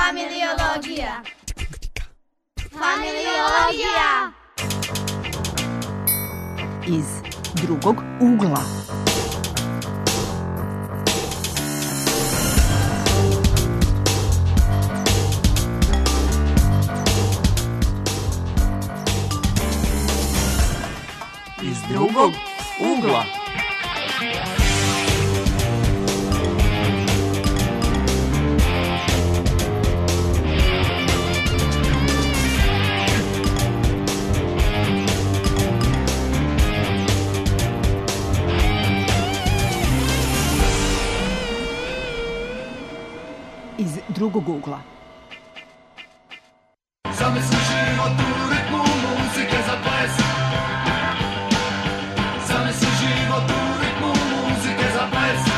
Familiologija. Familiologija. Iz drugog ugla. Iz drugog ugla. Iz drugog ugla. Zamisli život u ritmu muzike za ples. Zamisli život u ritmu muzike za ples.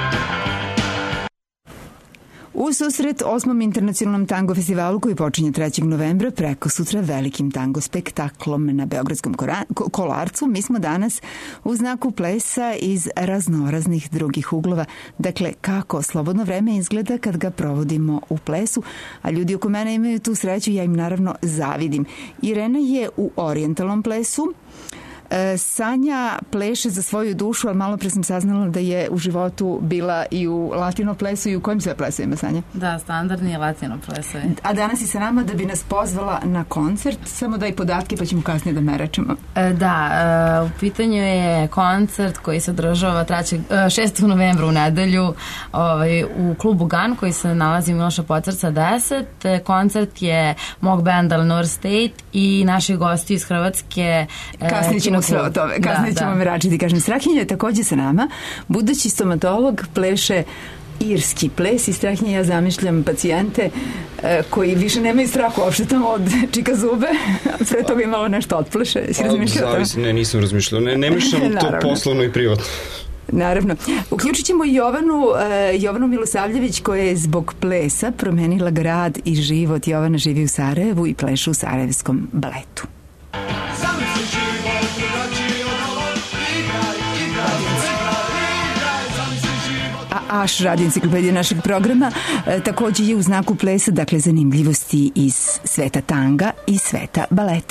U susret 8. internacionalnom tango festivalu koji počinje 3. novembra preko sutra velikim tango spektaklom na Beogradskom Kolarcu, mi smo danas u znaku plesa iz raznoraznih drugih uglova. Dakle, kako slobodno vreme izgleda kad ga provodimo u plesu, a ljudi oko mene imaju tu sreću, ja im naravno zavidim. Irena je u orijentalnom plesu, Sanja pleše za svoju dušu, ali malo pre sam saznala da je u životu bila i u latino plesu. I u kojim sve plesovima, Sanja? Da, standardni latino plesovi. A danas i sa nama da bi nas pozvala na koncert. Samo daj podatke pa ćemo kasnije da merečemo. Da, u pitanju je koncert koji se održava 6. novembra u nedelju u klubu GAN koji se nalazi u Miloša Potrca 10. Koncert je mog benda Lenore State i naši gosti iz Hrvatske. Kasnije ćemo sve o tome. Kasnije ćemo meračiti. Kažem, Strahinja je takođe sa nama. Budući stomatolog, pleše irski ples i Strahinja, ja zamišljam pacijente koji više nemaju strah uopšte tamo od čika zube, pre toga je malo nešto otpleše. Ne, nisam razmišljao. Ne mišljam to poslovno i privatno. Naravno. Uključit ćemo Jovanu Milosavljević koja je zbog plesa promenila grad i život. Jovana živi u Sarajevu i pleše u Sarajevskom baletu. Aš radio enciklopedije našeg programa takođe je u znaku plesa, dakle zanimljivosti iz sveta tanga i sveta baleta.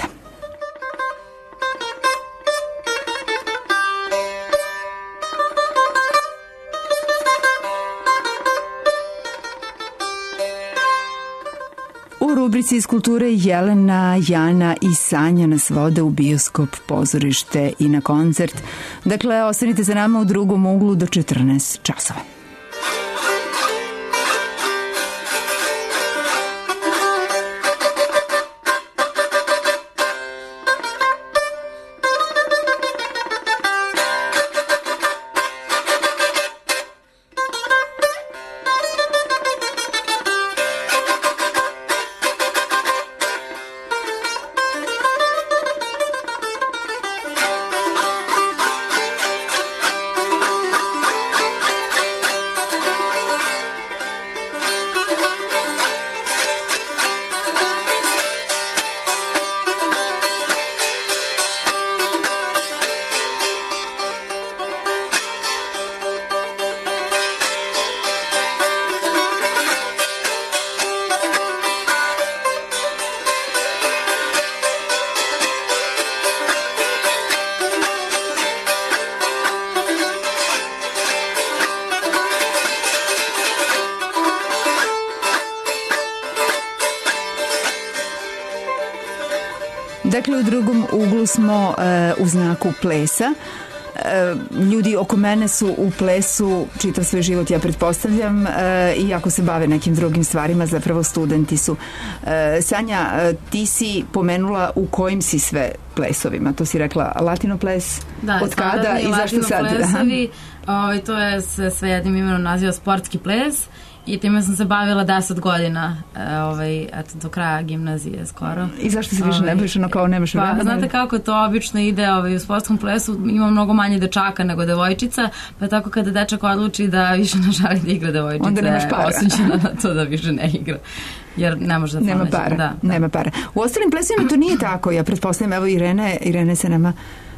U rubrici iz kulture Jelena, Jana i Sanja nas vode u bioskop, pozorište i na koncert. Dakle, ostanite za nama u drugom uglu do 14 časova. Dakle, u drugom uglu smo u znaku plesa. Ljudi oko mene su u plesu čitav svoj život, ja pretpostavljam, iako se bave nekim drugim stvarima, zapravo studenti su. Sanja, ti si pomenula u kojim si sve plesovima, to si rekla latino ples, da, od kada i zašto sad? Plesovi, to je sve jednim imenom naziva sportski ples i time sam se bavila 10 godina, do kraja gimnazije skoro. I zašto se više ne baviš, kao nemaš vremena? Pa, znate kako to obično ide u sportskom plesu, ima mnogo manje dečaka nego devojčica, pa tako kada dečak odluči da više ne želi da igra devojčice, onda nemaš para. Osuđena na to da više ne igra. Jer ne može da nema para. Nema para. U ostalim plesovima to nije tako. Ja pretpostavljam, evo Irene se nama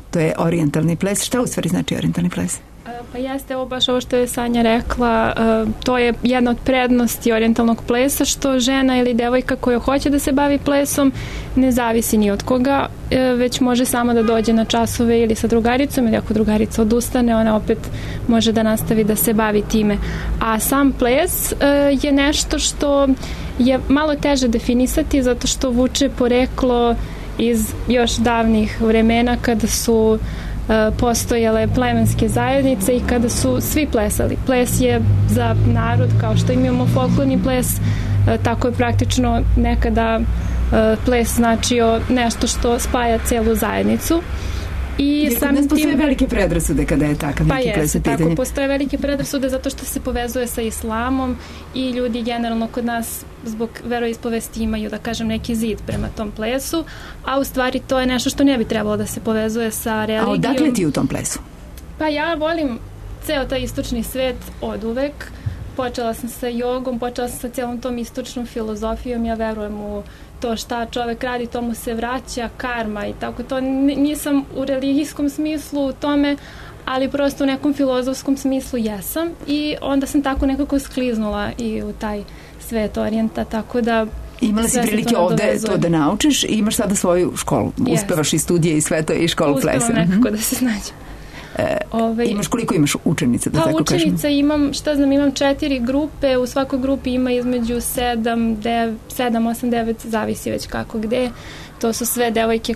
to je orijentalni ples. Šta u stvari znači orijentalni ples? Pa jeste, ovo baš ovo što je Sanja rekla, to je jedna od prednosti orijentalnog plesa, što žena ili devojka koja hoće da se bavi plesom ne zavisi ni od koga, već može sama da dođe na časove ili sa drugaricom, ili ako drugarica odustane, ona opet može da nastavi da se bavi time. A sam ples je nešto što je malo teže definisati, zato što vuče poreklo iz još davnih vremena kada su postojale plemenske zajednice i kada su svi plesali. Ples je za narod, kao što imamo folklorni ples, tako je praktično nekada ples značio nešto što spaja celu zajednicu. I kod nas postoje velike predrasude kada je takav neki ples u pitanju. Tako, postoje velike predrasude zato što se povezuje sa islamom i ljudi generalno kod nas zbog veroispovesti imaju, da kažem, neki zid prema tom plesu, a u stvari to je nešto što ne bi trebalo da se povezuje sa religijom. A odakle ti u tom plesu? Pa ja volim ceo taj istočni svet od uvek. Počela sam sa jogom, počela sam sa celom tom istočnom filozofijom, ja verujem u to šta čovek radi, to mu se vraća, karma i tako to. Nisam u religijskom smislu u tome, ali prosto u nekom filozofskom smislu jesam i onda sam tako nekako skliznula i u taj svet orijenta, tako da imala si prilike ovde to da naučiš i imaš sada svoju školu. Uspevaš i studije i sve to i školu plesa. Uspevam nekako da se snađem. Koliko imaš učenica, da tako kažem? Učenica imam 4 grupe, u svakoj grupi ima između 7, 8, 9, zavisi već kako gde. To su sve devojke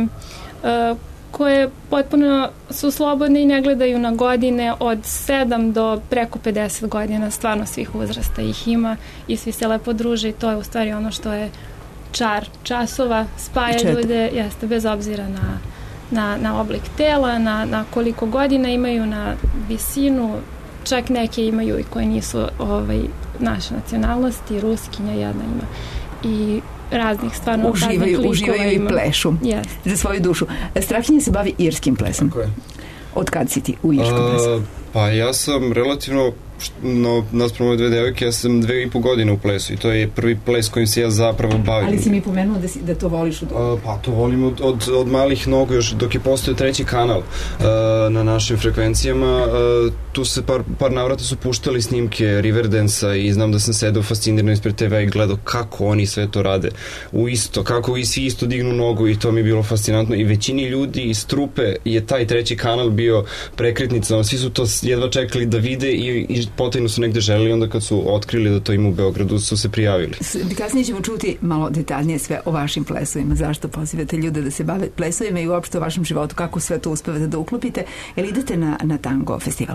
koje potpuno su slobodne i ne gledaju na godine, od 7 do preko 50 godina, stvarno svih uzrasta ih ima i svi se lepo druže i to je u stvari ono što je čar časova, spaja ljude, jeste, bez obzira na oblik tela, na koliko godina imaju, na visinu, čak neke imaju i koje nisu naše nacionalnosti, Ruskinja jedna ima i raznih stvarno uživaju i plešu za svoju dušu. Strahinja se bavi irskim plesom. Tako je. Od kad si ti u irskom plesu? Pa ja sam relativno naspram ove dve devojke, ja sam 2,5 godine u plesu i to je prvi ples kojim se ja zapravo bavim. Ali si mi pomenuo da to voliš od ovog? Pa to volim od malih nogu, još dok je postao treći kanal na našim frekvencijama. Tu se par navrata su puštali snimke Riverdance-a i znam da sam sedao fascinirano ispred TV-a i gledao kako oni sve to rade kako svi isto dignu nogu i to mi je bilo fascinantno i većini ljudi iz trupe je taj treći kanal bio prekretnica, svi su to jedva čekali da vide i potajno su negde želeli, onda kad su otkrili da to ima u Beogradu su se prijavili. Kasnije ćemo čuti malo detaljnije sve o vašim plesovima, zašto pozivate ljude da se bave plesovima i uopšte o vašem životu, kako sve to uspevate da uklopite. Jel idete na tango festival?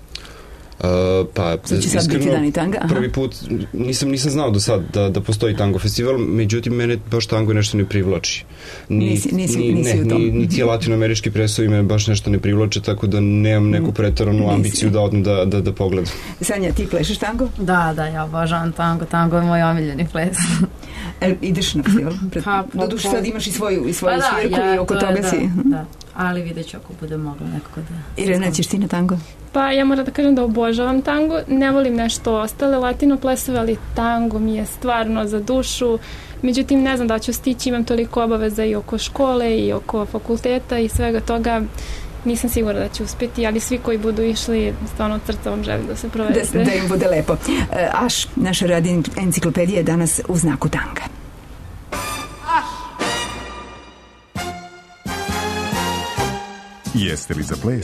Pa iskreno prvi put nisam znao do sad da postoji tango festival, međutim mene baš tango nešto ne privlači, niti latinoamerički plesovi me baš nešto ne privlače, tako da nemam neku pretaranu ambiciju da odem da pogledam. Sanja, ti plešeš tango? Da, ja obožavam tango je moj omiljeni ples. Ideš na festival? Doduše sad imaš i svoju svirku i oko toga si. Da, ali vidjet ću ako bude mogla nekako da... Irena, ćeš ti na tango? Pa ja moram da kažem da obožavam tango, ne volim nešto ostale latino plesove, ali tango mi je stvarno za dušu, međutim ne znam da ću stići, imam toliko obaveza i oko škole i oko fakulteta i svega toga, nisam sigurna da ću uspjeti, ali svi koji budu išli, stvarno od srca vam želim da se provedete. Da im bude lepo. Aš, naša radio enciklopedija je danas u znaku tanga. Jeste li za ples?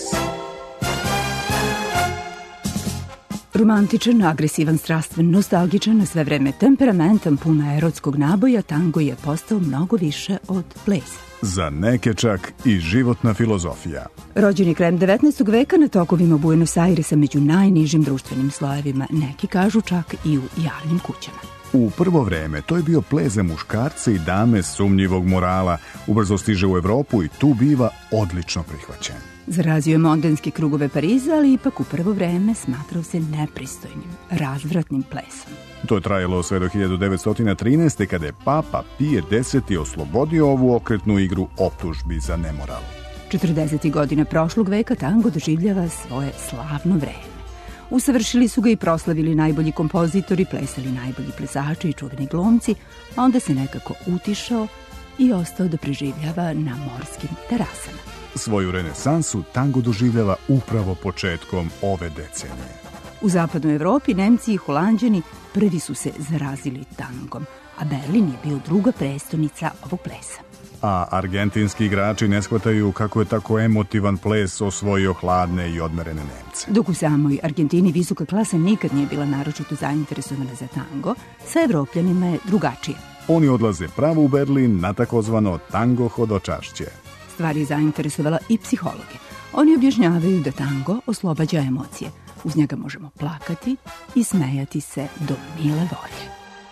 Romantičan, agresivan, strastven, nostalgičan, na sve vreme temperamentan, puna erotskog naboja, tango je postao mnogo više od plesa. Za neke čak i životna filozofija. Rođen je krajem 19. veka na tokovima Buenos Airesa među najnižim društvenim slojevima, neki kažu čak i u javnim kućama. U prvo vreme to je bio ples za muškarce i dame sumnjivog morala, ubrzo stiže u Evropu i tu biva odlično prihvaćen. Zarazio je mondenske krugove Pariza, ali ipak u prvo vreme smatrao se nepristojnim, razvratnim plesom. To je trajalo sve do 1913. kada je Papa Pije X oslobodio ovu okretnu igru optužbi za nemoral. 40. godina prošlog veka tango doživljava svoje slavno vreme. Usavršili su ga i proslavili najbolji kompozitori, plesali najbolji plesači i čuveni glumci, a onda se nekako utišao i ostao da preživljava na morskim terasama. Svoju renesansu tango doživljava upravo početkom ove decenije. U zapadnoj Evropi Nemci i Holanđani prvi su se zarazili tangom, a Berlin je bio druga prestonica ovog plesa. A argentinski igrači ne shvataju kako je tako emotivan ples osvojio hladne i odmerene Nemce. Dok u samoj Argentini visoka klasa nikad nije bila naročito zainteresovana za tango, sa Evropljanima je drugačije. Oni odlaze pravo u Berlin na takozvano tango hodočašće. Stvar je zainteresovala i psihologe. Oni objašnjavaju da tango oslobađa emocije. Uz njega možemo plakati i smejati se do mile volje.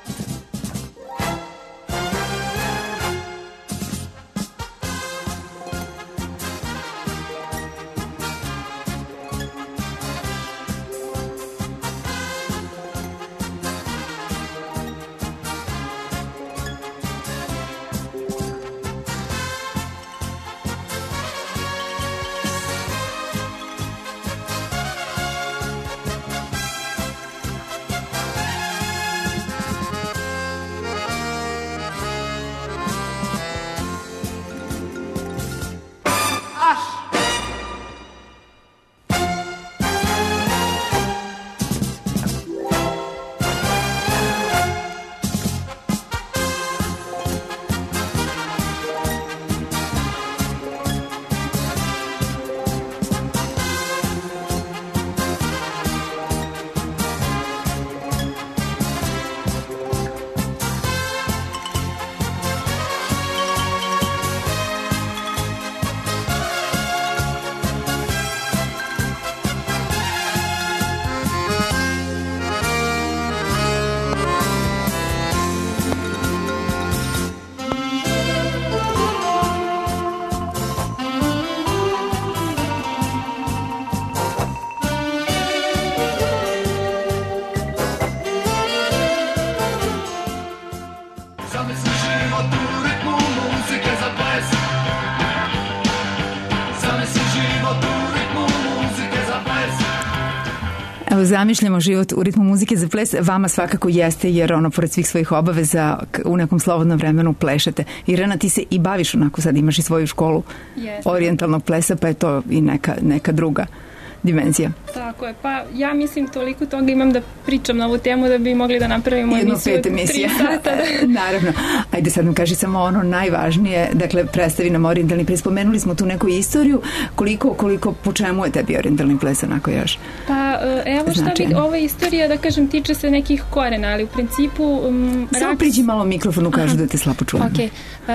Evo, zamišljamo život u ritmu muzike za ples. Vama svakako jeste, jer ono, pored svih svojih obaveza, u nekom slobodnom vremenu plešete. Irena, ti se i baviš onako, sad imaš i svoju školu orijentalnog plesa, pa je to i neka druga dimenzija. Tako je, pa ja mislim toliko toga imam da pričam na ovu temu da bi mogli da napravimo emisiju od 3 sata. Naravno. Ajde sad nam kaži samo ono najvažnije, dakle predstavi nam orijentalni ples. Spomenuli smo tu neku istoriju, koliko po čemu je tebi orijentalni ples onako još? Pa evo šta bi, ova istorija da kažem tiče se nekih korena, ali u principu samo priđi malo mikrofonu, kažu da te slabo čujemo. Ok,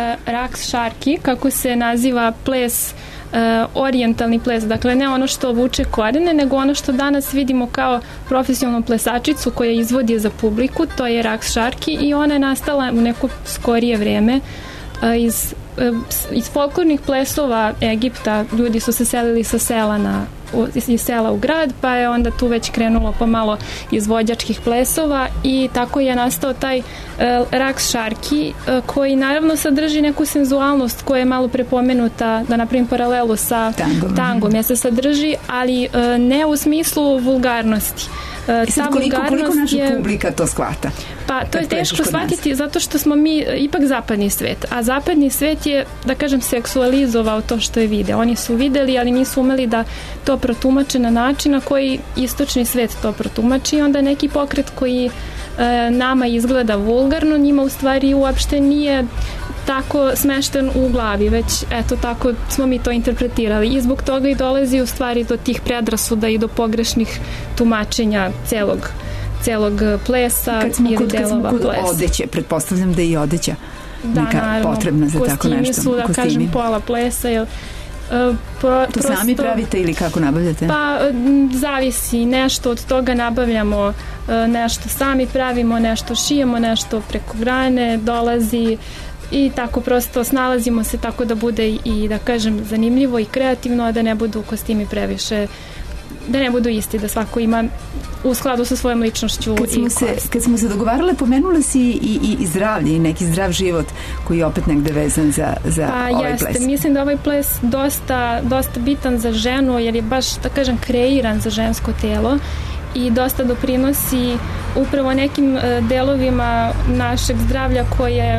raks šarki, kako se naziva ples, orijentalni ples, dakle ne ono što vuče korene, nego ono što danas vidimo kao profesionalnu plesačicu koja izvodi za publiku, to je raks šarki i ona je nastala u neko skorije vreme iz folklornih plesova Egipta. Ljudi su se selili sa sela iz sela u grad, pa je onda tu već krenulo pomalo izvođačkih plesova i tako je nastao taj raks šarki, koji naravno sadrži neku senzualnost koja je malo prepomenuta, da napravim paralelu sa tangom, je se sadrži, ali ne u smislu vulgarnosti. I sad koliko naša publika to shvata? Pa to je teško shvatiti zato što smo mi ipak zapadni svet, a zapadni svet je, da kažem, seksualizovao to što je video. Oni su videli, ali nisu umeli da to protumače na način na koji istočni svet to protumači i onda neki pokret koji nama izgleda vulgarno, njima u stvari uopšte nije tako smešten u glavi, već eto tako smo mi to interpretirali i zbog toga i dolazi u stvari do tih predrasuda i do pogrešnih tumačenja celog plesa ili delova plesa. Kad smo kod odeće, pretpostavljam da je i odeća neka potrebna za tako nešto. Kostimi su, da kažem, pola plesa, jer to sami pravite ili kako nabavljate? Pa zavisi, nešto od toga nabavljamo, nešto sami pravimo, nešto šijemo, nešto preko grane dolazi i tako prosto snalazimo se tako da bude i, da kažem, zanimljivo i kreativno, a da ne budu kostimi previše, da ne budu isti, da svako ima u skladu sa svojom ličnošću. Kad smo se dogovarale, pomenula si i zdravlje i neki zdrav život koji je opet negde vezan za ovaj ples. Mislim da ovaj ples dosta bitan za ženu, jer je baš, da kažem, kreiran za žensko telo i dosta doprinosi upravo nekim delovima našeg zdravlja koje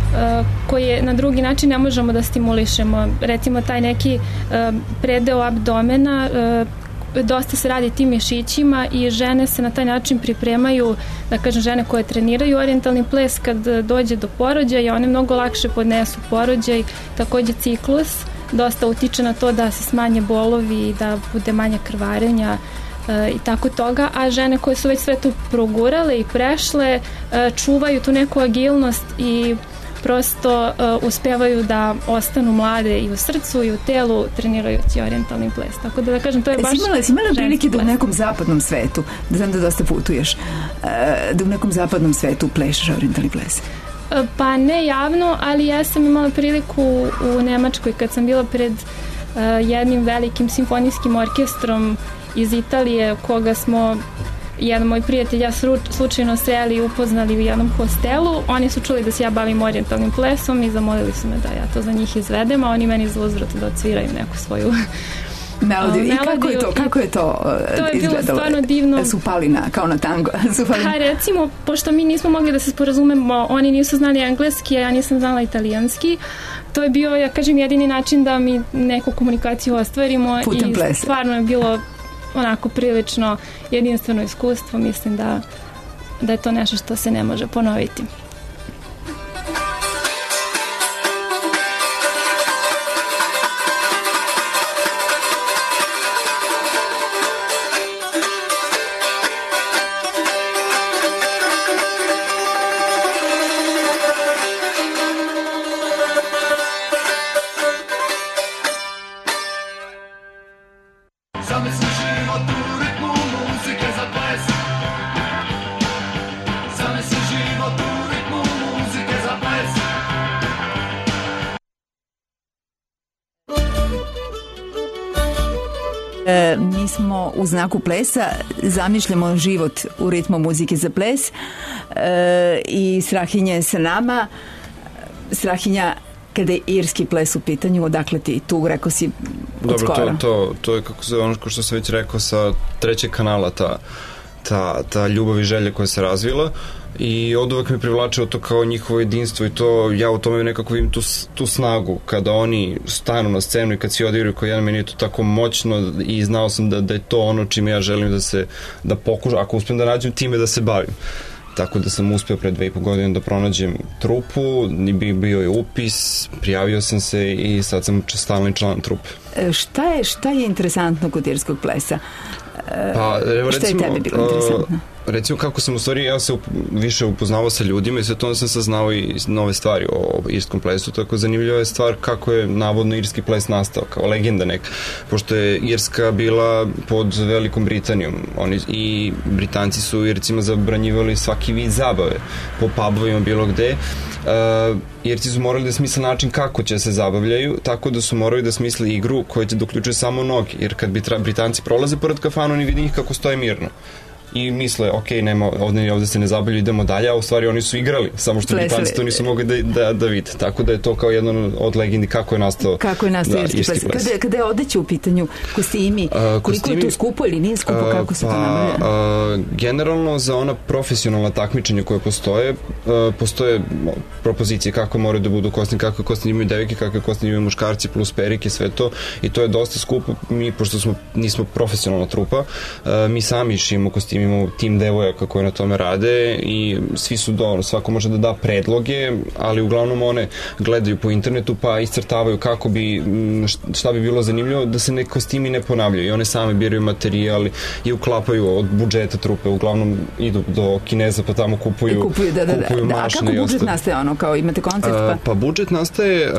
koje na drugi način ne možemo da stimulišemo. Recimo taj neki predeo abdomena, dosta se radi tim mišićima i žene se na taj način pripremaju, da kažem žene koje treniraju orijentalni ples, kad dođe do porođaja one mnogo lakše podnesu porođaj, takođe ciklus dosta utiče na to da se smanje bolovi i da bude manje krvarenja i tako toga, a žene koje su već sve to progurale i prešle čuvaju tu neku agilnost i prosto uspevaju da ostanu mlade i u srcu i u telu trenirajući orijentalni ples. Tako da kažem, to je baš si imala prilike da u nekom zapadnom svetu, da znam da dosta putuješ, da u nekom zapadnom svetu plešeš orijentalni ples? Pa ne javno, ali ja sam imala priliku u Nemačkoj kad sam bila pred jednim velikim simfonijskim orkestrom iz Italije, koga smo jedan moj prijatelj ja slučajno sreli i upoznali u jednom hostelu. Oni su čuli da se ja bavim orijentalnim plesom i zamolili su me da ja to za njih izvedem, a oni meni za uzvrat da odsviraju neku svoju melodiju. I kako je to je bilo stvarno divno. Su pali kao na tango. Pa recimo, pošto mi nismo mogli da se sporazumemo, oni nisu znali engleski, a ja nisam znala italijanski, to je bio, ja kažem, jedini način da mi neku komunikaciju ostvarimo. Putem plesa. I stvarno je bilo onako prilično jedinstveno iskustvo. Mislim da je to nešto što se ne može ponoviti. Mi smo u znaku plesa, zamišljamo život u ritmu muzike za ples i Strahinja je sa nama. Strahinja, kada je irski ples u pitanju, odakle ti tu, rekao si od skora? Dobro, to je kako se ono što sam već rekao sa trećeg kanala, ta ljubav i želja koja se razvila i od uvek me privlačilo to kao njihovo jedinstvo i to ja u tome nekako vidim tu snagu kada oni stanu na scenu i kad si odigraju kao jedan, meni je to tako moćno i znao sam da je to ono čime ja želim da pokušam, ako uspijem da nađem time da se bavim. Tako da sam uspeo pre 2,5 godine da pronađem trupu, bio je upis, prijavio sam se i sad sam stalni član trupe. Šta je interesantno kod irskog plesa? Pa, recimo, šta je tebi bilo interesantno? Recimo kako sam u stvari, ja se više upoznavao sa ljudima i sve to sam saznao i nove stvari o irskom plesu, tako zanimljiva je stvar kako je navodno irski ples nastao, kao legenda neka, pošto je Irska bila pod Velikom Britanijom, i Britanci su Ircima zabranjivali svaki vid zabave, po pubovima bilo gde, Irci su morali da smisle način kako će se zabavljaju, tako da su morali da smisle igru koja će da uključuje samo noge, jer kad Britanci prolaze pored kafana, oni vidi njih kako stoje mirno i misle, ok, nema, ovde se ne zabavljaju, idemo dalje, a u stvari oni su igrali, samo što Britanci to nisu mogli da vide. Tako da je to kao jedan od legendi kako je nastao irski ples. Kada je odeća u pitanju, kostimi, koliko je to skupo ili nije skupo, kako se to nabavlja? Generalno za ona profesionalna takmičenja koje postoje propozicije kako moraju da budu kostimi, kakve kostimi imaju devojke, kakve kostimi imaju muškarci plus perike, sve to, i to je dosta skupo. Mi, pošto nismo profesionalna trupa, mi sami šijemo kostime, imamo tim devojaka koje na tome rade i svi su svako može da da predloge, ali uglavnom one gledaju po internetu pa iscrtavaju kako bi, šta bi bilo zanimljivo da se kostimi ne ponavljaju i one same biraju materijal i uklapaju od budžeta trupe, uglavnom idu do Kineza pa tamo kupuju mašne. A kako budžet nastaje, kao imate koncert? Pa budžet nastaje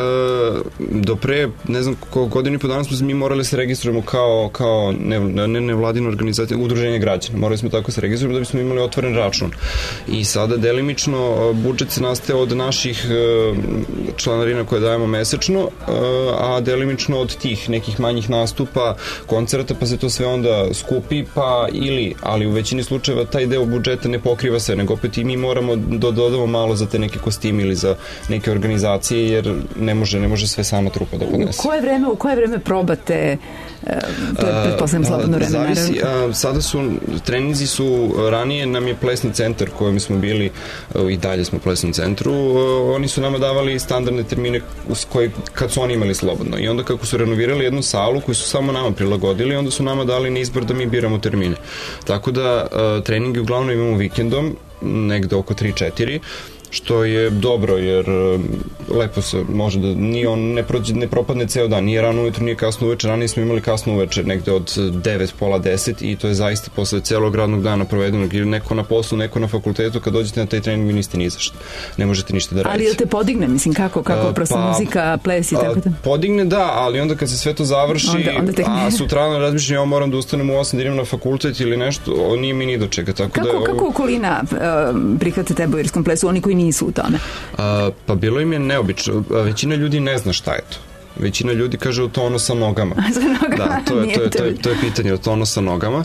do pre, ne znam koliko godinu i po dana smo mi morali se registrujemo kao nevladina organizacija, udruženje građana, morali smo tako se registrujemo da bismo imali otvoren račun. I sada delimično budžet se nastaje od naših članarina koje dajemo mesečno, a delimično od tih nekih manjih nastupa, koncerta, pa se to sve onda skupi, ali u većini slučajeva taj deo budžeta ne pokriva se, nego opet i mi moramo da dodamo malo za te neke kostime ili za neke organizacije, jer ne može sve sama trupa da podnese. U koje vreme probate? Pretpostavljam slobodno vreme, zavisi, sada su treninzi treninzi su, ranije nam je plesni centar kojem smo bili, i dalje smo u plesnom centru, oni su nama davali standardne termine kad su oni imali slobodno. I onda kako su renovirali jednu salu koju su samo nama prilagodili, onda su nama dali na izbor da mi biramo termine. Tako da treninge uglavnom imamo vikendom, negde oko 3-4, što je dobro, jer lepo se može da ne propadne ceo dan, nije rano ujutro, nije kasno uveče, ranije smo imali kasno uveče, negde od 9, pola 10 i to je zaista posle celog radnog dana provedenog, ili neko na poslu, neko na fakultetu, kad dođete na taj trening vi niste ni zašto, ne možete ništa da radite. Ali te podigne, mislim, kako prosto muzika, ples i tako da? Podigne da, ali onda kad se sve to završi, a sutrano razmišljam, ja moram da ustanem u 8 da idem na fakultet ili nešto, nije mi ni do čega. Kako okolina prihvate tebe u irskom plesu, oni koji nisu u tome? Pa bilo im je neobično. Većina ljudi ne zna šta je to. Većina ljudi kaže tono sa nogama. Da, to je pitanje, tono sa nogama.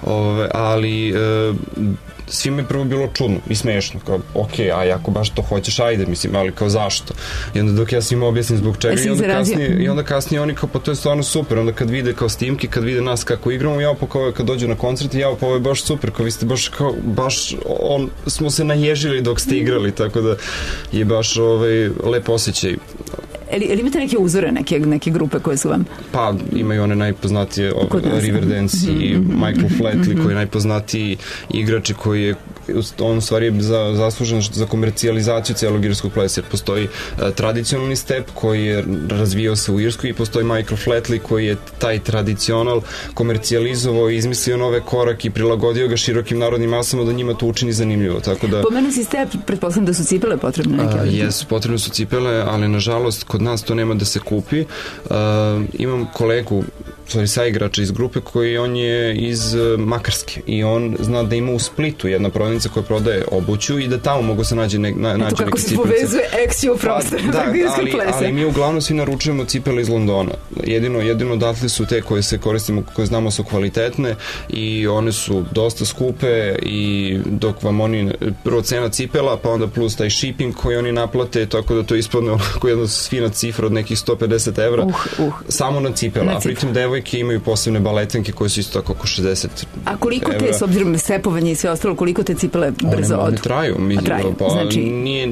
Ali svi mi prvo bilo čudno i smešno, kao, ok, a ako baš to hoćeš, ajde, mislim, ali kao zašto? I onda dok ja svima objasnim zbog čega, i onda kasnije oni kao, pa to je stvarno super, onda kad vide kao snimke, kad vide nas kako igramo, ja pa kao kad dođu na koncert, ja pa ovo je baš super, kao vi ste baš smo se naježili dok ste igrali, tako da je baš lep osjećaj. Ili imate neke uzore, neke grupe koje su vam? Pa, imaju one najpoznatije Riverdance i Michael Flatley, koji je najpoznatiji igrač i koji je on u stvari zaslužen za komercijalizaciju celog irskog plesa, jer postoji tradicionalni step koji je razvijao se u Irskoj i postoji Michael Flatley koji je taj tradicional komercijalizovao i izmislio nove korake i prilagodio ga širokim narodnim masama da njima to učini zanimljivo. Pomenu si step, pretpostavljam da su cipele potrebne neke? Jesu, potrebne su cipele, ali nažalost kod nas to nema da se kupi. Imam kolegu, saigrača iz grupe koji on je iz Makarske i on zna da ima u Splitu jedna prodavnica koja prodaje obuću i da tamo mogu se naći neke cipelice. Eto kako se povezuje eksiju prostor. Ali mi uglavnom svi naručujemo cipele iz Londona. Jedino odatle su te koje se koristimo, koje znamo su kvalitetne i one su dosta skupe i dok vam oni, prvo cena cipela, pa onda plus taj shipping koji oni naplate, tako da to ispadne onako jedna fina cifra od nekih 150 evra samo na cipela, a pritom devojke imaju posebne baletenke koje su isto tako oko 60 A koliko te, s obzirom na stepovanje i sve ostalo, koliko te cipele brzo odu? One traju. Znači...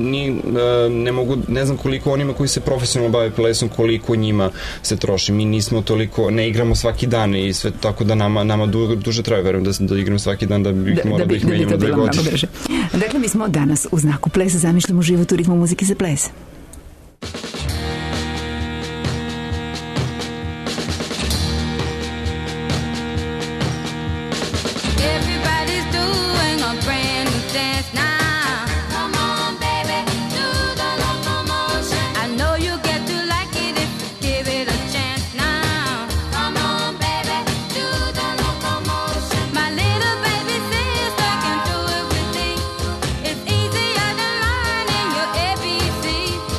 ne znam koliko onima koji se profesionalno bave plesom, koliko njima se troši. Mi nismo toliko, ne igramo svaki dan i sve tako da nama duže traju. Verujem da igram svaki dan da bih morao da ih menjamo na 2 godine. Dakle, mi smo danas u znaku plesa, zamišljamo život u ritmu muzike za ples. It's easier than learning your ABC.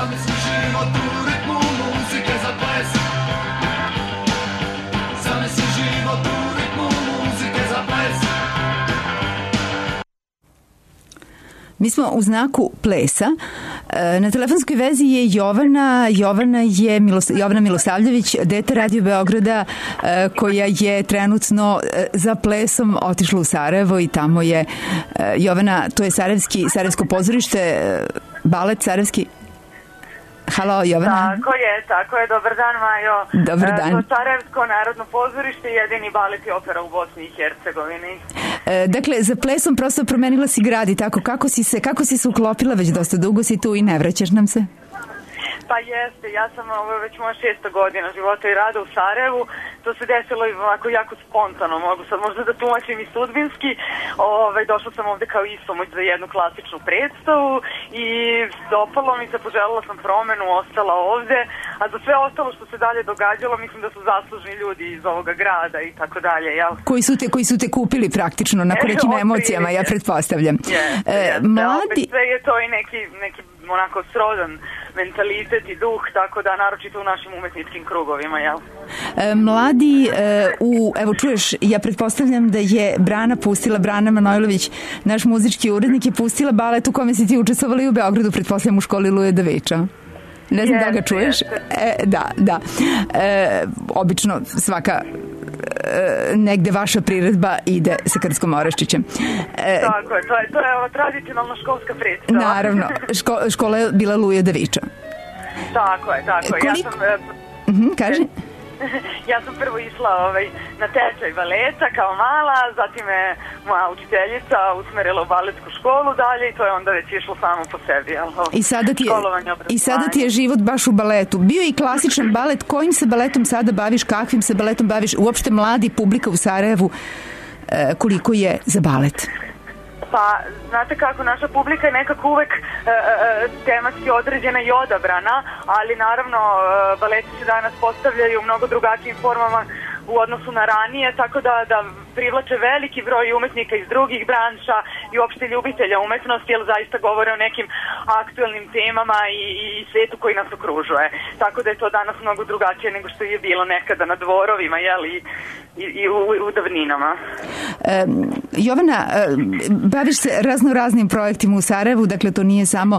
Zamisli život u ritmu muzike za ples. Zamisli život u ritmu muzike za ples. Mi smo u znaku plesa. Na telefonskoj vezi je Jovana. Jovana Milosavljević, dete Radio Beograda, koja je trenutno za plesom otišla u Sarajevo i tamo je Jovana, to je Sarajevsko pozorište, balet Sarajevski. Halo, Jovana. Tako je, dobar dan, Majo. Dobar dan. To Sarajevsko narodno pozorište je jedini balet i opera u Bosni i Hercegovini. Dakle, za plesom prosto promenila si grad i tako. Kako si se uklopila, već dosta dugo si tu i ne vraćaš nam se? Pa jeste, ja sam već moja 6. godina života i rada u Sarajevu. To se desilo i ovako jako spontano, mogu sad možda da tumačim i sudbinski. Došla sam ovde kao ispomoć za jednu klasičnu predstavu i dopalo mi se, poželjela sam promenu, ostala ovde, a za sve ostalo što se dalje događalo, mislim da su zaslužni ljudi iz ovoga grada i tako dalje, jel? Koji su te kupili praktično na nekim emocijama, ja pretpostavljam. Mladi... Sve je to i neki onako srodan mentalitet i duh, tako da naročito u našim umetničkim krugovima, jel? Mladi, evo čuješ, ja pretpostavljam da je Brana Manojlović, naš muzički urednik, je pustila balet u kome si ti učestvovala i u Beogradu, pretpostavljam u školi Luje Daviča. Ne znam da ga čuješ. Da. Obično svaka negde vaša priredba ide sa Krtskom Oreščićem. Tako je, to je tradicionalna školska predstava. Naravno, škola je bila Luje Daviča. Tako je. Ja sam... Kaži? Ja sam prvo išla na tečaj baleta kao mala, zatim me moja učiteljica usmerila u baletsku školu dalje i to je onda već išlo samo po sebi. I sada ti je život baš u baletu. Bio je i klasičan balet. Kojim se baletom sada baviš? Kakvim se baletom baviš? Uopšte mladi publika u Sarajevu, koliko je za balet? Pa, znate kako, naša publika je nekako uvek tematski određena i odabrana, ali naravno baleti se danas postavljaju u mnogo drugačijim formama u odnosu na ranije, tako da privlače veliki broj umetnika iz drugih branša i uopšte ljubitelja umetnosti, jer zaista govore o nekim aktuelnim temama i svetu koji nas okružuje. Tako da je to danas mnogo drugačije nego što je bilo nekada na dvorovima, jel, i u davninama. Jovana, baviš se raznim projektima u Sarajevu, dakle to nije samo...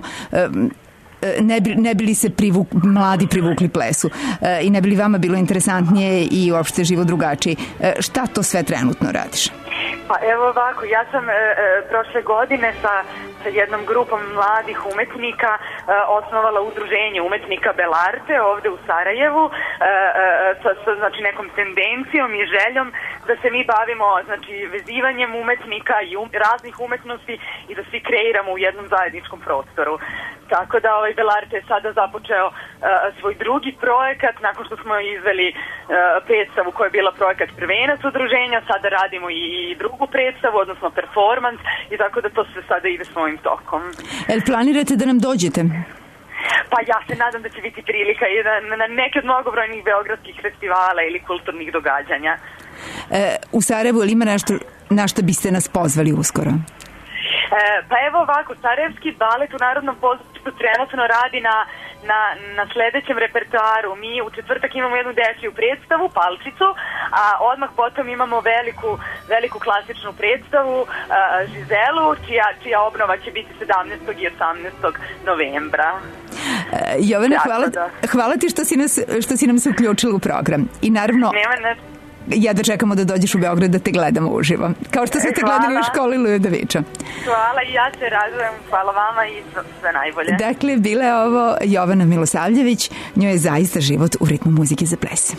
Ne bi li se mladi privukli plesu i ne bi li vama bilo interesantnije i uopšte život drugačiji? Šta to sve trenutno radiš? Pa evo ovako, ja sam prošle godine sa jednom grupom mladih umetnika osnovala udruženje umetnika Belarte ovde u Sarajevu sa znači nekom tendencijom i željom da se mi bavimo znači vezivanjem umetnika i raznih umetnosti i da svi kreiramo u jednom zajedničkom prostoru. Tako da Belarte je sada započeo svoj drugi projekat nakon što smo izveli predstavu koja je bila projekat prvenac udruženja, sada radimo i drugu predstavu, odnosno performans i tako da to sve sada ide svojim tokom. Jel planirate da nam dođete? Pa ja se nadam da će biti prilika i na neke od mnogobrojnih beogradskih festivala ili kulturnih događanja. U Sarajevu ili ima nešto na što biste nas pozvali uskoro? Pa evo ovako, Sarajevski balet u Narodnom pozorištu trenutno radi na sledećem repertoaru. Mi u četvrtak imamo jednu dečiju predstavu, Palčicu, a odmah potom imamo veliku klasičnu predstavu, Žizelu, čija obnova će biti 17. i 18. novembra. Jovana, hvala ti što si nam se uključila u program. I naravno... Ja da čekamo da dođeš u Beograd da te gledamo uživo. Kao što ste te gledali u školi Luje Daviča. Hvala i ja se radujem. Hvala vama i sve najbolje. Dakle, bila je ovo Jovana Milosavljević. Njoj je zaista život u ritmu muzike za ples.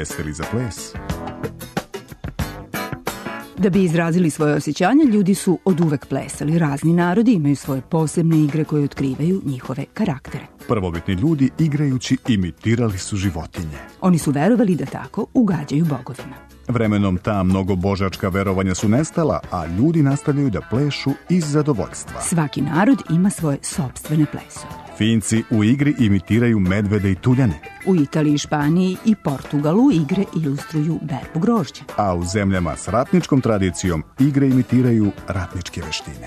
Jeste li za ples? Da bi izrazili svoje osjećanja, ljudi su oduvek plesali. Razni narodi imaju svoje posebne igre koje otkrivaju njihove karaktere. Prvobitni ljudi igrajući imitirali su životinje. Oni su verovali da tako ugađaju bogovima. Vremenom ta mnogobožačka verovanja su nestala, a ljudi nastavljaju da plešu iz zadovoljstva. Svaki narod ima svoje sopstvene plesove. Finci u igri imitiraju medvede i tuljane. U Italiji, Španiji i Portugalu igre ilustruju berbu grožđa. A u zemljama s ratničkom tradicijom igre imitiraju ratničke veštine.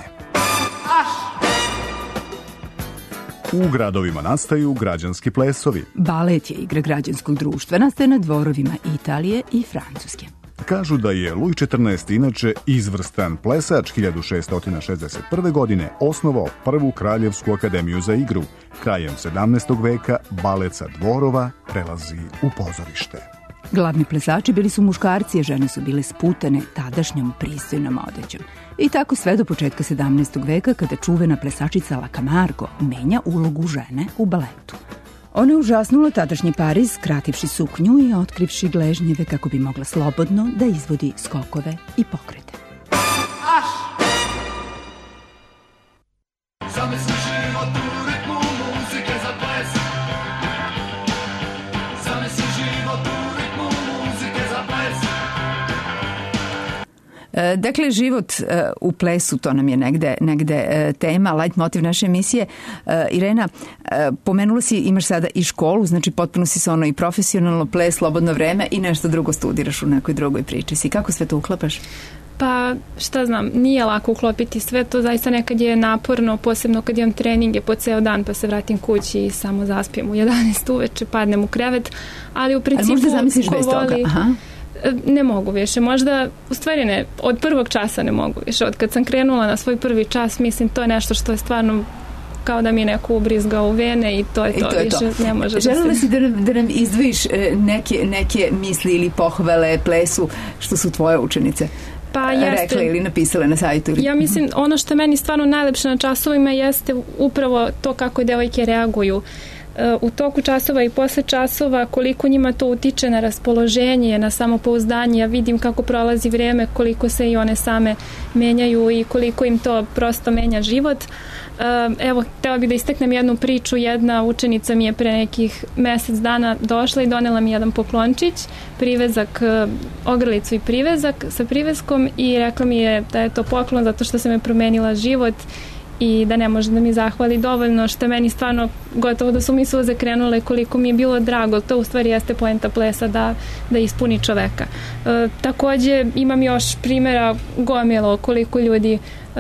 U gradovima nastaju građanski plesovi. Balet je igra građanskog društva, nastaje na dvorovima Italije i Francuske. Kažu da je Luj XIV inače izvrstan plesač. 1661. godine osnovao prvu kraljevsku akademiju za igru. Krajem 17. veka balet sa dvorova prelazi u pozorište. Glavni plesači bili su muškarci, a žene su bile sputane tadašnjom pristojnom odećom. I tako sve do početka 17. veka, kada čuvena plesačica La Camargo menja ulogu žene u baletu. Ona je užasnula tadašnji Pariz, skrativši suknju i otkrivši gležnjeve kako bi mogla slobodno da izvodi skokove i pokrete. Zamisli život u ritmu muzike za ples. Zamisli život u ritmu muzike za ples. Dakle, život u plesu, to nam je negde tema, leitmotiv naše emisije. Irena, pomenula si, imaš sada i školu, znači potpuno si se ono i profesionalno, ples, slobodno vreme i nešto drugo studiraš u nekoj drugoj priči. Si kako sve to uklapaš? Pa, šta znam, nije lako uklopiti sve to, zaista nekad je naporno, posebno kad imam treninge po ceo dan, pa se vratim kući i samo zaspijem u 11 uveče, padnem u krevet, ali u principu... Ali možda zamisliš bez toga? Aha. Ne mogu više, možda, u stvari ne, od prvog časa ne mogu više, od kad sam krenula na svoj prvi čas, mislim, to je nešto što je stvarno kao da mi je neko ubrizgao u vene i to je to, više ne može. Želela si da nam izdvojiš neke misli ili pohvale plesu što su tvoje učenice rekle ili napisale na sajtu? Ja mislim, ono što je meni stvarno najlepše na časovima jeste upravo to kako devojke reaguju u toku časova i posle časova, koliko njima to utiče na raspoloženje, na samopouzdanje. Ja vidim kako prolazi vreme, koliko se i one same menjaju i koliko im to prosto menja život. Evo, htela bih da istaknem jednu priču. Jedna učenica mi je pre nekih mesec dana došla i donela mi jedan poklončić, privezak, ogrlicu i privezak sa privezkom i rekla mi je da je to poklon zato što se me promenila život i da ne može da mi zahvali dovoljno, što meni stvarno gotovo da su mi suze krenule koliko mi je bilo drago. To u stvari jeste poenta plesa, da ispuni čoveka. Takođe imam još primjera gomilo koliko ljudi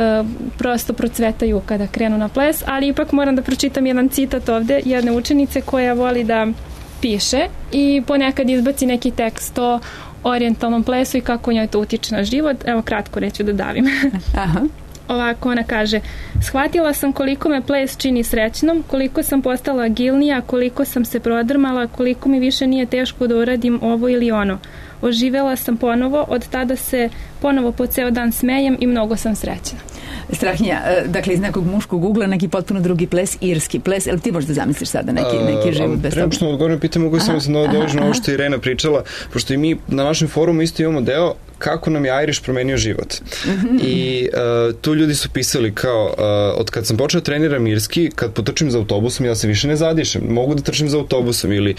prosto procvetaju kada krenu na ples, ali ipak moram da pročitam jedan citat ovde jedne učenice koja voli da piše i ponekad izbaci neki tekst o orijentalnom plesu i kako njoj to utiče na život. Evo, kratko neću da davim. Aha. Ovako ona kaže: shvatila sam koliko me ples čini srećnom, koliko sam postala agilnija, koliko sam se prodrmala, koliko mi više nije teško da uradim ovo ili ono. Oživela sam ponovo, od tada se ponovo po ceo dan smejem i mnogo sam srećna. Strahinja, dakle iz nekog muškog ugla neki potpuno drugi ples, irski ples, ali ti možda zamisliš sada neki život bez toga? Prema što odgovorim pitanje, mogu samo se dođu na ovo što je Irena pričala, pošto i mi na našem forumu isto imamo deo kako nam je Irish promenio život. I tu ljudi su pisali kao, od kad sam počeo treniram irski, kad potrčim za autobusom, ja se više ne zadišem. Mogu da trčim za autobusom ili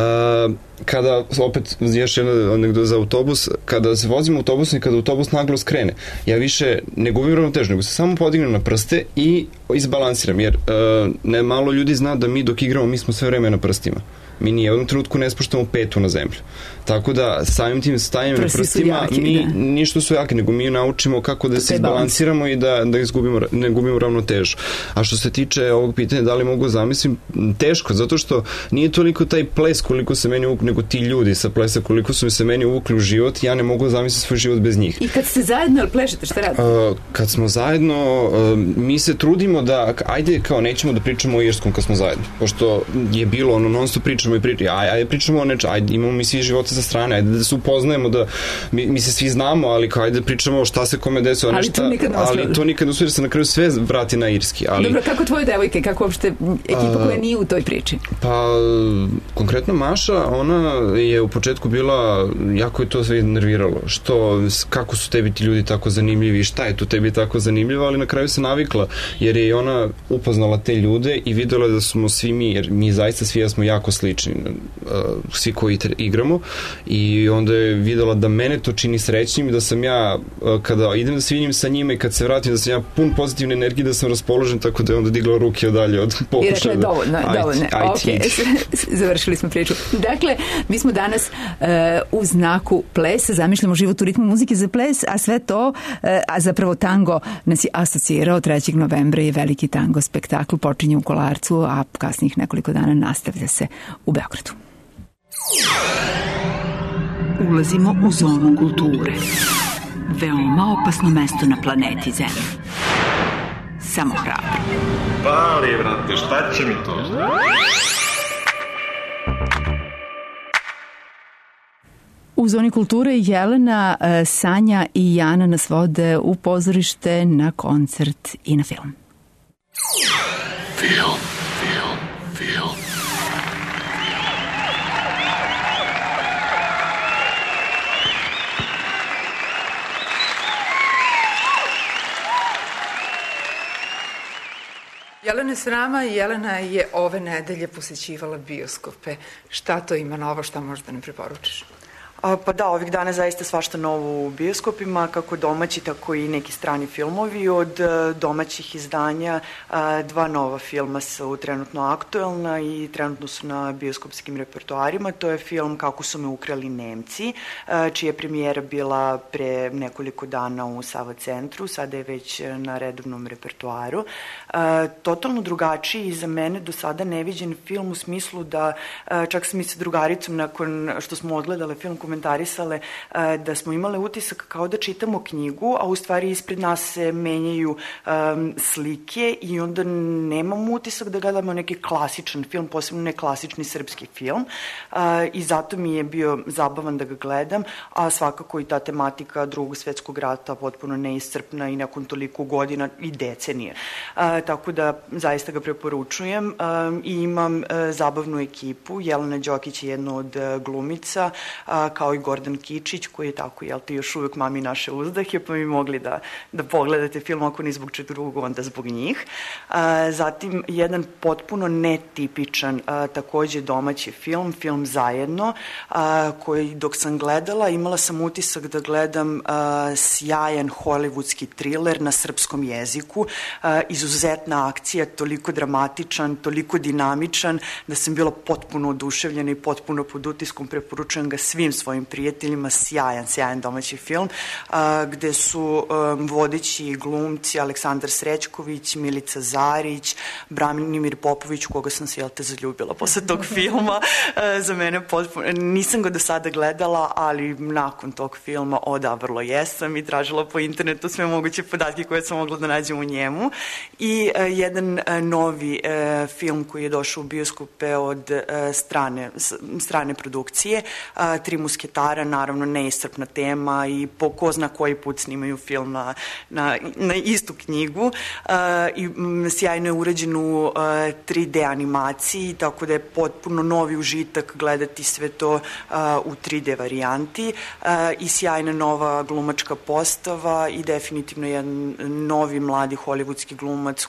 kada, opet još jedna anegdota za autobus, kada se vozim autobusom i kada autobus naglo skrene, ja više ne gubim ravnotežu, nego se samo podignem na prste i izbalansiram, jer ne malo ljudi zna da mi dok igramo, mi smo sve vreme na prstima. Mi ni jednom trenutku ne spuštamo petu na zemlju. Tako da samim tim stajanjem na prstima mi ništa su jake, nego mi naučimo kako da se izbalansiramo i da ne gubimo ravnotežu. A što se tiče ovog pitanja da li mogu zamislim, teško, zato što nije toliko taj ples koliko se meni uvukli, nego ti ljudi sa plesa koliko su se meni uvukli u život, ja ne mogu zamisliti svoj život bez njih. I kad ste zajedno, ali plešete, šta radite? Kad smo zajedno, mi se trudimo da, ajde kao nećemo da pričamo o irskom kad smo zajedno, pošto je bilo non stop pričamo pričamo i pričamo, ajde pričamo o nečem, ajde imamo mi svi živote sa strane, ajde da se upoznajemo, da mi se svi znamo, ali ajde da pričamo šta se kome desilo, ali to nikad ne uspije da se na kraju sve vrati na irski. Dobro, kako tvoje devojke, kako uopšte ekipa koja nije u toj priči? Pa, konkretno Maša, ona je u početku bila, jako je to sve nerviralo, kako su tebi ti ljudi tako zanimljivi, šta je to tebi tako zanimljivo, ali na kraju se navikla, jer je ona upoznala te ljude i videla da smo svi mi, jer mi zaista svi smo jako slični, svi koji igramo, i onda je videla da mene to čini srećnim i da sam ja, kada idem da se vidim sa njima i kad se vratim, da sam ja pun pozitivne energije, da sam raspoložen, tako da je onda digla ruke odalje od pokušaja. I rekla je dovoljno. Ok, završili smo priču. Dakle, mi smo danas u znaku plesa, zamišljamo život u ritmu muzike za ples, a sve to, a zapravo tango nas je asocirao. 3. novembra je veliki tango spektakl, počinje u Kolarcu, a kasnijih nekoliko dana nastavlja se u Beogradu. Ulazimo u zonu kulture. Veoma opasno mesto na planeti Zemlji. Samo hrabro. Pali, vrate, šta će mi to? U zoni kulture Jelena, Sanja i Jana nas vode u pozorište, na koncert i na film. Film. Jelena je s nama i Jelena je ove nedelje posećivala bioskope. Šta to ima novo, šta možeš da nam preporučiš? Pa da, ovih dana zaista svašta novo u bioskopima, kako domaći, tako i neki strani filmovi. Od domaćih izdanja 2 nova filma su trenutno aktuelna i trenutno su na bioskopskim repertoarima. To je film Kako su me ukrali Nemci, čija je premijera bila pre nekoliko dana u Sava centru, sada je već na redovnom repertoaru. Totalno drugačiji i za mene do sada neviđen film u smislu da čak sam i sa drugaricom nakon što smo odgledale film komentarisale da smo imale utisak kao da čitamo knjigu, a u stvari ispred nas se menjaju slike i onda nemamo utisak da gledamo neki klasičan film, posebno ne klasični srpski film, i zato mi je bio zabavan da ga gledam, a svakako i ta tematika Drugog svetskog rata potpuno neiscrpna i nakon toliko godina i decenije. Tako da zaista ga preporučujem i imam zabavnu ekipu. Jelena Đokić je jedna od glumica, kao i Gordan Kičić, koji je tako, jel te, još uvek mami naše uzdahe, pa mi mogli da pogledate film, ako ni zbog četvrtog, onda zbog njih. Zatim, jedan potpuno netipičan, takođe domaći film Zajedno, koji dok sam gledala, imala sam utisak da gledam sjajan hollywoodski thriller na srpskom jeziku, izuzetna akcija, toliko dramatičan, toliko dinamičan, da sam bila potpuno oduševljena i potpuno pod utiskom. Preporučujem ga svim svojim prijateljima. Sjajan domaći film, gde su vodeći glumci Aleksandar Srećković, Milica Zarić, Branimir Popović, koga sam se, zaljubila posle tog filma. Za mene potpuno, nisam ga do sada gledala, ali nakon tog filma, vrlo jesam, i tražila po internetu sve moguće podatke koje sam mogla da nađem u njemu. I jedan novi film koji je došao u bioskope od strane produkcije, Tri musketara, naravno neiscrpna tema i po ko zna koji put snimaju film na istu knjigu, i sjajno je urađen u 3D animaciji, tako da je potpuno novi užitak gledati sve to u 3D varijanti, i sjajna nova glumačka postava i definitivno jedan novi mladi hollywoodski glumac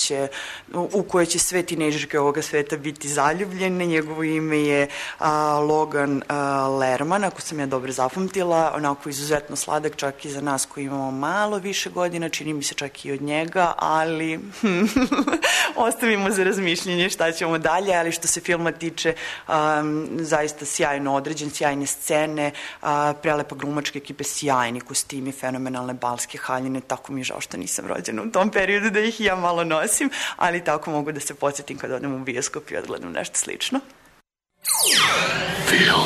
u koje će sve tinejdžerke ovoga sveta biti zaljubljene. Njegovo ime je Logan Lerman, ako sam ja dobro zapamtila, onako izuzetno sladak, čak i za nas koji imamo malo više godina, čini mi se čak i od njega, ali ostavimo za razmišljenje šta ćemo dalje. Ali što se filma tiče, zaista sjajno određen, sjajne scene, prelepa glumačka ekipe, sjajni kostimi, fenomenalne balske haljine. Tako mi je žao što nisam rođena u tom periodu da ih ja malo nosim, ali tako mogu da se podsjetim kad odem u bioskop i odgledam nešto slično. Film.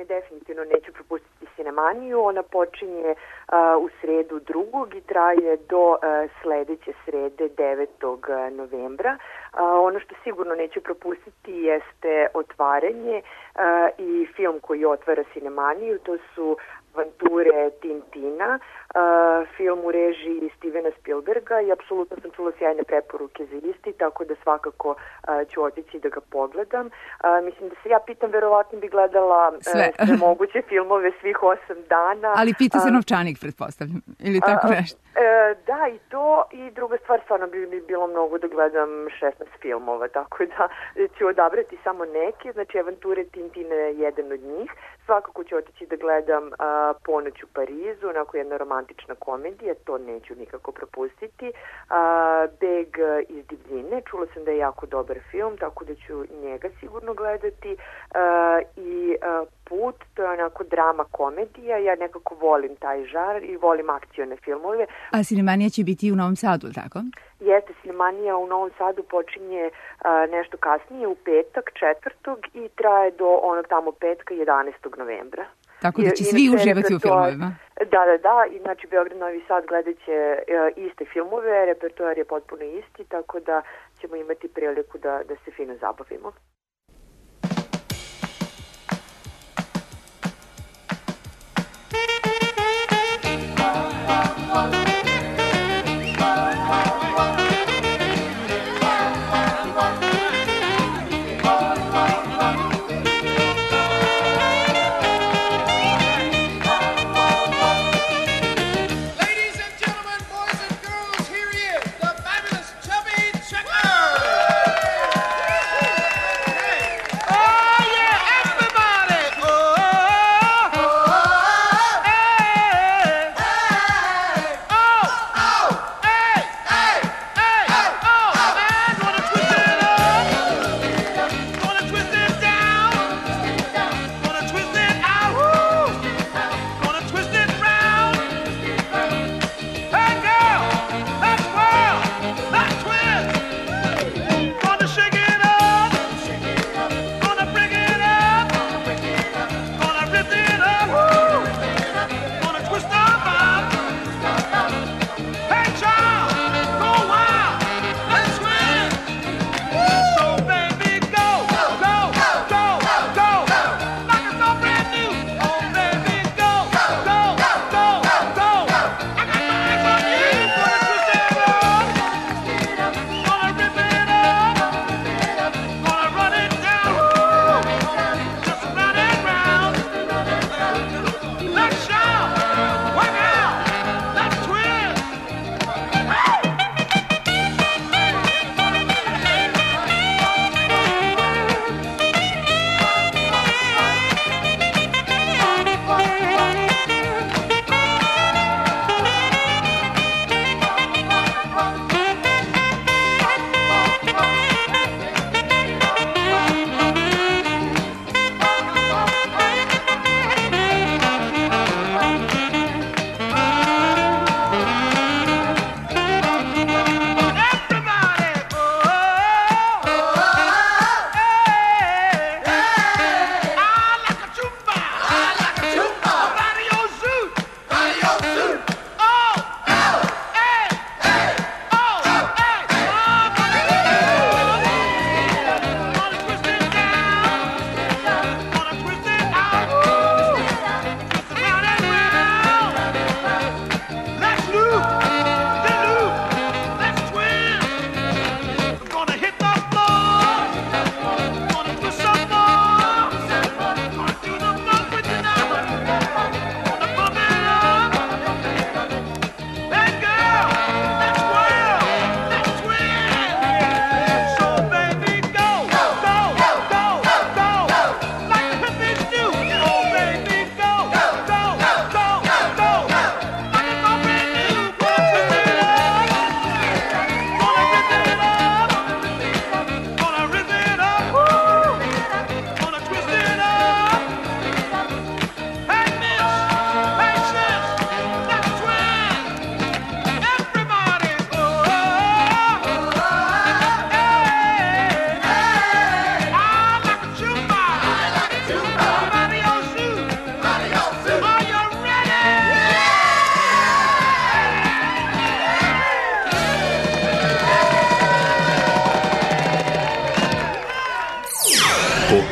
definitivno neću propustiti Cinemaniju. Ona počinje u sredu 2. i traje do sledeće srede 9. novembra. Ono što sigurno neću propustiti jeste otvaranje i film koji otvara Cinemaniju. To su Avanture Tintina, film u režiji Stevena Spielberga i apsolutno sam čula sjajne preporuke za isti, tako da svakako ću otići da ga pogledam. Mislim da se ja pitam, verovatno bi gledala sve moguće filmove svih 8 dana. Ali pita se novčanik, pretpostavljam, ili tako nešto? Da, i to, i druga stvar, stvarno bi bilo mnogo da gledam 16 filmova, tako da ću odabrati samo neke, znači Avanture Tintina je jedan od njih. Svakako ću otići da gledam Ponoć u Parizu, onako jedna romantična komedija, to neću nikako propustiti. Beg iz divljine, čula sam da je jako dobar film, tako da ću njega sigurno gledati. I Put, to je onako drama komedija, ja nekako volim taj žar i volim akcione filmove. A Cinemanija će biti u Novom Sadu, tako? Jeste, Cinemanija u Novom Sadu počinje nešto kasnije, u petak 4. i traje do onog tamo petka 11. novembra. Tako da će svi uživati u filmovima. Da, i znači Beograd, Novi Sad gledat će iste filmove, repertoar je potpuno isti, tako da ćemo imati priliku da se fino zabavimo.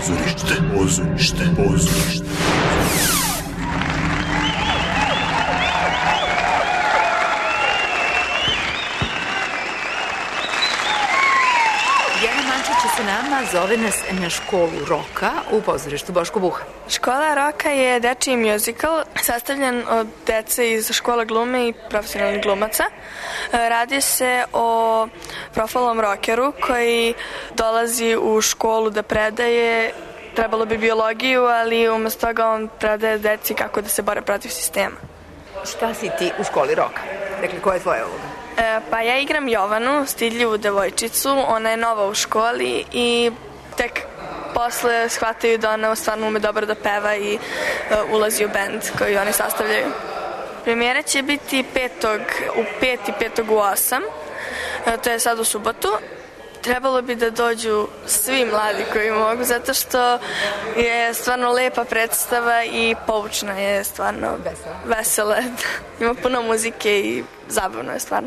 Pozorište. Sa nama zove nas na školu roka u pozorištu Boško Buha. Škola roka je dečiji muzikal sastavljen od dece iz škola glume i profesionalnih glumaca. Radi se o profilnom rokeru koji dolazi u školu da predaje, trebalo bi biologiju, ali umesto toga on predaje deci kako da se bore protiv sistema. Šta si ti u školi roka? Dakle, koja je tvoja uloga? Pa ja igram Jovanu, stidljivu devojčicu, ona je nova u školi i tek posle shvataju da ona stvarno ume dobro da peva i ulazi u bend koji oni sastavljaju. Premijera će biti 5. u 5 i 5. u 8, to je sad u subotu. Trebalo bi da dođu svi mladi koji mogu, zato što je stvarno lepa predstava i poučna je stvarno vesela. Ima puno muzike i zabavno je stvarno.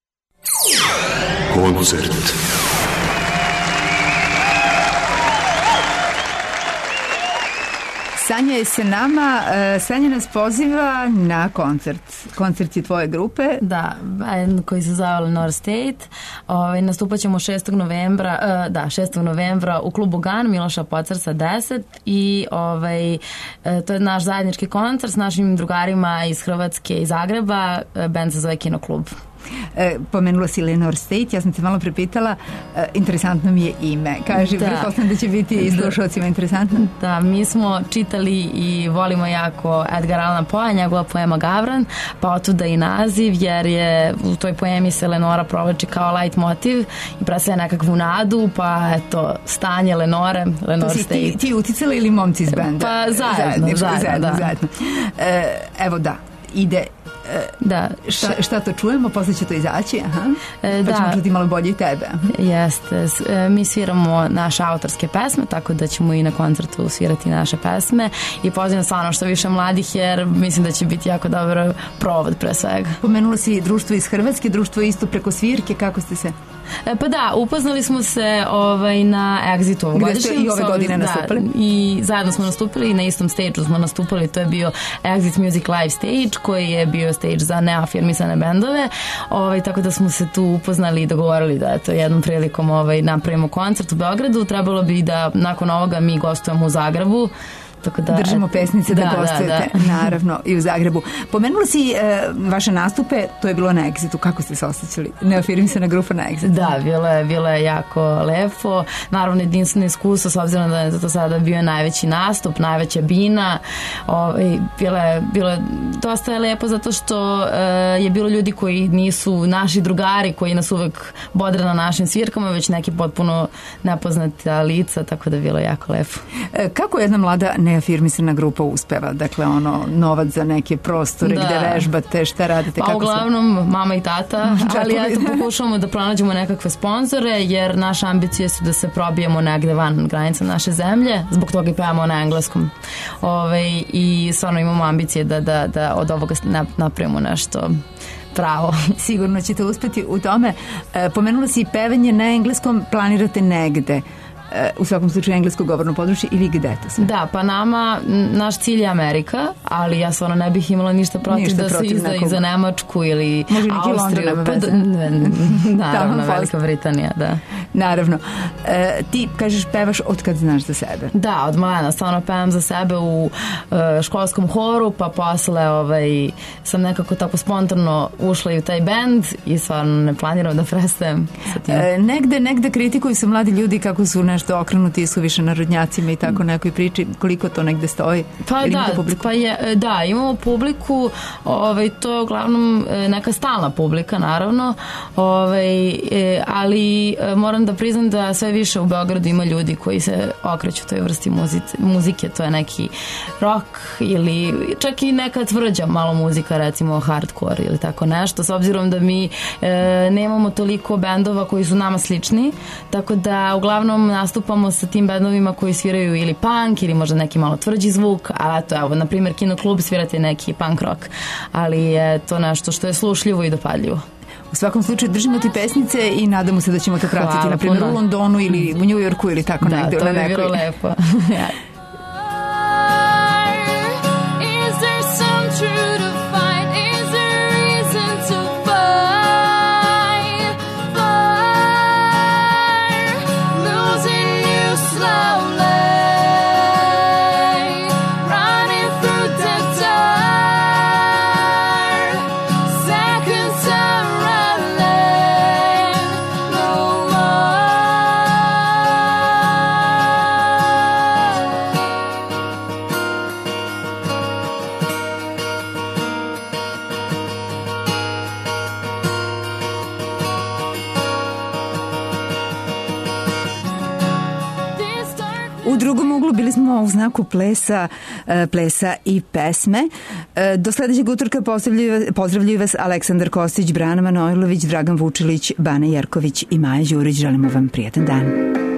Koncert. Sanja je sa nama, Sanja nas poziva na koncert. Koncert je tvoje grupe. Da, koji se zove Lenore State. Nastupat ćemo 6. novembra u klubu GAN Miloša Pocarca 10 i to je naš zajednički koncert s našim drugarima iz Hrvatske i Zagreba. Band se zove Kinoklub. Pomenula si Lenore State, ja sam te malo prepitala, interesantno mi je ime. Kaži, pretpostavljam da će biti i slušalcima interesantno. Da, mi smo čitali i volimo jako Edgar Allana Poea, njegova poema Gavran, pa otuda i naziv, jer je u toj poemi se Lenora provlači kao light motiv i predstavlja nekakvu nadu, pa eto, stanje Lenore State. Ti uticala ili momci iz benda? Pa zajedno. Evo da, ide. Da. Šta to čujemo? Posle će to izaći? Pa ćemo čuti malo bolje i tebe. Jeste. Mi sviramo naše autorske pesme, tako da ćemo i na koncertu svirati naše pesme i pozivam stvarno što više mladih, jer mislim da će biti jako dobar provod pre svega. Pomenula si društvo iz Hrvatske, društvo isto preko svirke, kako ste se... Pa da, upoznali smo se na Exitu gde ste i ove godine nastupili. I zajedno smo nastupili i na istom stage-u smo nastupili, to je bio Exit Music Live stage koji je bio stage za neafirmisane bendove, tako da smo se tu upoznali i dogovorili da eto, jednom prilikom napravimo koncert u Beogradu. Trebalo bi da nakon ovoga mi gostujemo u Zagrebu. Držimo pesnice da gostujete, naravno, i u Zagrebu. Pomenula si vaše nastupe, to je bilo na Exitu. Kako ste se osjećali? Neafirmisana grupa na Exitu. Da, bilo je jako lepo. Naravno, jedinstveno iskustvo, s obzirom da je to sada bio najveći nastup, najveća bina. Bilo dosta je lepo zato što je bilo ljudi koji nisu naši drugari, koji nas uvek bodre na našim svirkama, već neki potpuno nepoznata lica, tako da je bilo jako lepo. Kako jedna mlada neafirmisana grupa uspeva? Dakle, novac za neke prostore gde vežbate, šta radite? Pa uglavnom mama i tata, ali eto pokušavamo da pronađemo nekakve sponzore, jer naša ambicija su da se probijemo negde van granica naše zemlje, zbog toga i pevamo na engleskom. I stvarno imamo ambicije da od ovoga napravimo nešto pravo. Sigurno ćete uspeti u tome. Pomenula si pevanje na engleskom, planirate negde? U svakom slučaju englesko govorno područje ili gde to sve? Da, pa naš cilj je Amerika, ali ja stvarno ne bih imala ništa protiv da se izda i za Nemačku ili Austriju. Naravno, Velika Britanija, da. Naravno. Ti, kažeš, pevaš od kad znaš za sebe? Da, od malena. Stvarno pevam za sebe u školskom horu, pa posle sam nekako tako spontano ušla i u taj bend i stvarno ne planiram da prestajem sa tim. Negde kritikuju se mladi ljudi kako su nešto okrenuti i su više narodnjacima i tako nekoj priči, koliko to negde stoji? Da, imamo publiku, to je uglavnom neka stalna publika, naravno, ali moram da priznam da sve više u Beogradu ima ljudi koji se okreću toj vrsti muzike, to je neki rock ili čak i neka tvrđa malo muzika, recimo hardcore ili tako nešto, s obzirom da mi nemamo toliko bendova koji su nama slični, tako da uglavnom nastupamo sa tim bendovima koji sviraju ili punk ili možda neki malo tvrđi zvuk, a evo, na primjer Kinoklub svirate neki punk rock, ali je to nešto što je slušljivo i dopadljivo. U svakom slučaju držimo ti pesnice i nadamo se da ćemo to pratiti na primjer u Londonu ili u New Yorku ili tako negde. Da, to bi bilo lepo. U drugom uglu bili smo u znaku plesa i pesme. Do sledećeg utorka pozdravljaju vas Aleksandar Kostić, Brana Manojlović, Dragan Vučilić, Bane Jerković i Maja Đurić. Želimo vam prijatan dan.